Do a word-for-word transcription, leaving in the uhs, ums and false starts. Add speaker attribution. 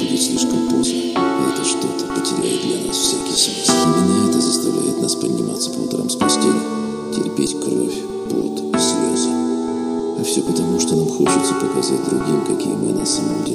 Speaker 1: будет слишком поздно, и это что-то потеряет для нас всякий смысл. Именно это заставляет нас подниматься по утрам с постели, терпеть кровь, пот и слезы. А все потому, что нам хочется показать другим, какие мы на самом деле.